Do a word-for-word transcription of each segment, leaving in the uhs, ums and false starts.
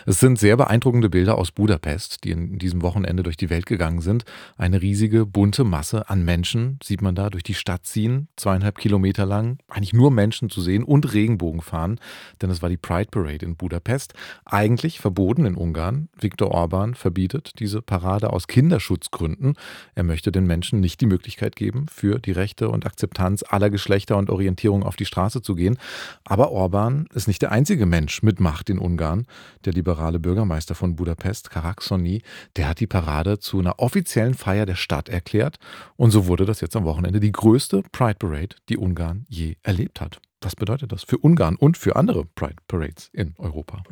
Es sind sehr beeindruckende Bilder aus Budapest, die in diesem Wochenende durch die Welt gegangen sind. Eine riesige, bunte Masse an Menschen sieht man da durch die Stadt ziehen, zweieinhalb Kilometer lang. Eigentlich nur Menschen zu sehen und Regenbogen fahren, denn es war die Pride Parade in Budapest. Eigentlich verboten in Ungarn. Viktor Orbán verbietet diese Parade aus Kinderschutzgründen. Er möchte den Menschen nicht die Möglichkeit geben, für die Rechte und Akzeptanz aller Geschlechter und Orientierung auf die Straße zu gehen. Aber Orbán ist nicht der einzige Mensch mit Macht in Ungarn. Der liberale Bürgermeister von Budapest, Karácsony, der hat die Parade zu einer offiziellen Feier der Stadt erklärt. Und so wurde das jetzt am Wochenende die größte Pride Parade, die Ungarn je erlebt hat. Was bedeutet das für Ungarn und für andere Pride Parades in Europa?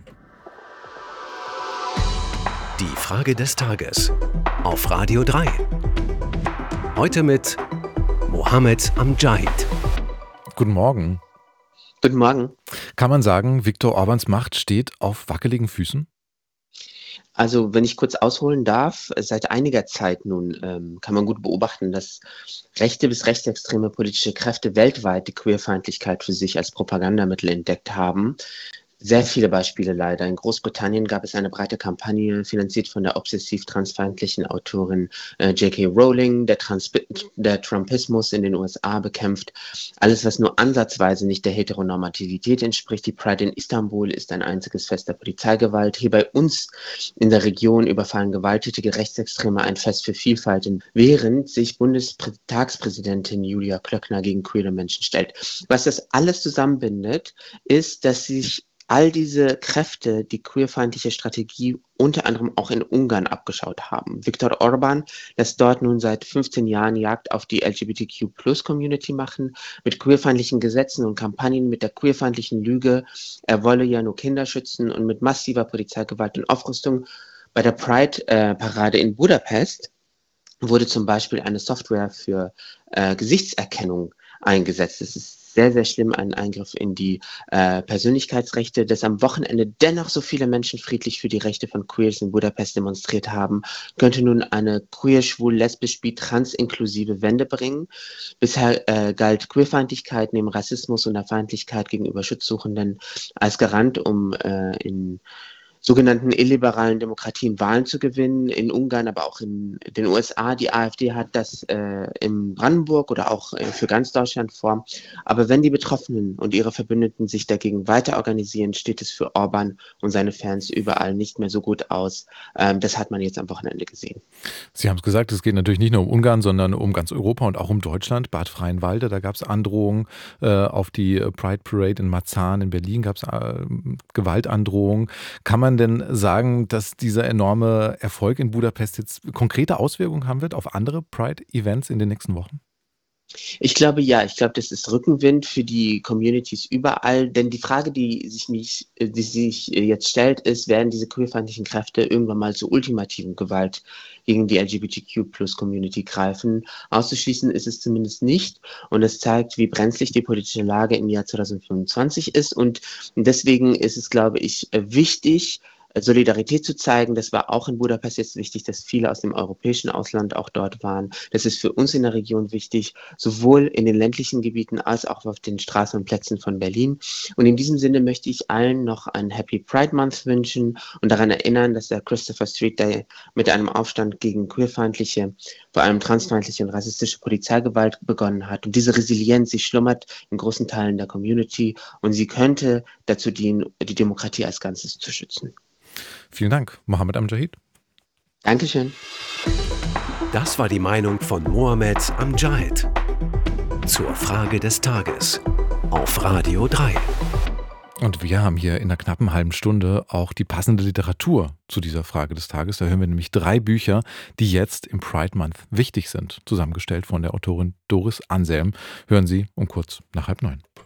Die Frage des Tages auf Radio drei. Heute mit Mohammed Amjahid. Guten Morgen. Guten Morgen. Kann man sagen, Viktor Orbáns Macht steht auf wackeligen Füßen? Also, wenn ich kurz ausholen darf, seit einiger Zeit nun ähm, kann man gut beobachten, dass rechte bis rechtsextreme politische Kräfte weltweit die Queerfeindlichkeit für sich als Propagandamittel entdeckt haben. Sehr viele Beispiele leider. In Großbritannien gab es eine breite Kampagne, finanziert von der obsessiv transfeindlichen Autorin äh, J K. Rowling, der, Trans- der Trumpismus in den U S A bekämpft. Alles, was nur ansatzweise nicht der Heteronormativität entspricht. Die Pride in Istanbul ist ein einziges Fest der Polizeigewalt. Hier bei uns in der Region überfallen gewalttätige Rechtsextreme ein Fest für Vielfalt, während sich Bundestagspräsidentin Julia Klöckner gegen queere Menschen stellt. Was das alles zusammenbindet, ist, dass sich all diese Kräfte die queerfeindliche Strategie unter anderem auch in Ungarn abgeschaut haben. Viktor Orbán lässt dort nun seit fünfzehn Jahren Jagd auf die L G B T Q Plus Community machen, mit queerfeindlichen Gesetzen und Kampagnen, mit der queerfeindlichen Lüge, er wolle ja nur Kinder schützen, und mit massiver Polizeigewalt und Aufrüstung. Bei der Pride-Parade in Budapest wurde zum Beispiel eine Software für äh, Gesichtserkennung eingesetzt. Es ist sehr, sehr schlimm, ein Eingriff in die äh, Persönlichkeitsrechte, dass am Wochenende dennoch so viele Menschen friedlich für die Rechte von Queers in Budapest demonstriert haben, könnte nun eine queer, schwul, lesbisch, bi, trans inklusive Wende bringen. Bisher äh, galt Queerfeindlichkeit neben Rassismus und der Feindlichkeit gegenüber Schutzsuchenden als Garant, um äh, in sogenannten illiberalen Demokratien Wahlen zu gewinnen, in Ungarn, aber auch in den U S A. Die AfD hat das äh, in Brandenburg oder auch äh, für ganz Deutschland vor. Aber wenn die Betroffenen und ihre Verbündeten sich dagegen weiter organisieren, steht es für Orbán und seine Fans überall nicht mehr so gut aus. Ähm, das hat man jetzt am Wochenende gesehen. Sie haben es gesagt, es geht natürlich nicht nur um Ungarn, sondern um ganz Europa und auch um Deutschland. Bad Freienwalde, da gab es Androhungen äh, auf die Pride Parade in Marzahn. In Berlin gab es äh, Gewaltandrohungen. Kann man denn sagen, dass dieser enorme Erfolg in Budapest jetzt konkrete Auswirkungen haben wird auf andere Pride-Events in den nächsten Wochen? Ich glaube ja, ich glaube, das ist Rückenwind für die Communities überall, denn die Frage, die sich mich, die sich jetzt stellt, ist, werden diese queerfeindlichen Kräfte irgendwann mal zur ultimativen Gewalt gegen die L G B T Q Plus Community greifen? Auszuschließen ist es zumindest nicht, und es zeigt, wie brenzlig die politische Lage im Jahr zwanzig fünfundzwanzig ist, und deswegen ist es, glaube ich, wichtig, Solidarität zu zeigen. Das war auch in Budapest jetzt wichtig, dass viele aus dem europäischen Ausland auch dort waren. Das ist für uns in der Region wichtig, sowohl in den ländlichen Gebieten als auch auf den Straßen und Plätzen von Berlin. Und in diesem Sinne möchte ich allen noch einen Happy Pride Month wünschen und daran erinnern, dass der Christopher Street Day mit einem Aufstand gegen queerfeindliche, vor allem transfeindliche und rassistische Polizeigewalt begonnen hat. Und diese Resilienz, sie schlummert in großen Teilen der Community, und sie könnte dazu dienen, die Demokratie als Ganzes zu schützen. Vielen Dank, Mohammed Amjahid. Dankeschön. Das war die Meinung von Mohammed Amjahid zur Frage des Tages auf Radio drei. Und wir haben hier in einer knappen halben Stunde auch die passende Literatur zu dieser Frage des Tages. Da hören wir nämlich drei Bücher, die jetzt im Pride Month wichtig sind, zusammengestellt von der Autorin Doris Anselm. Hören Sie um kurz nach halb neun.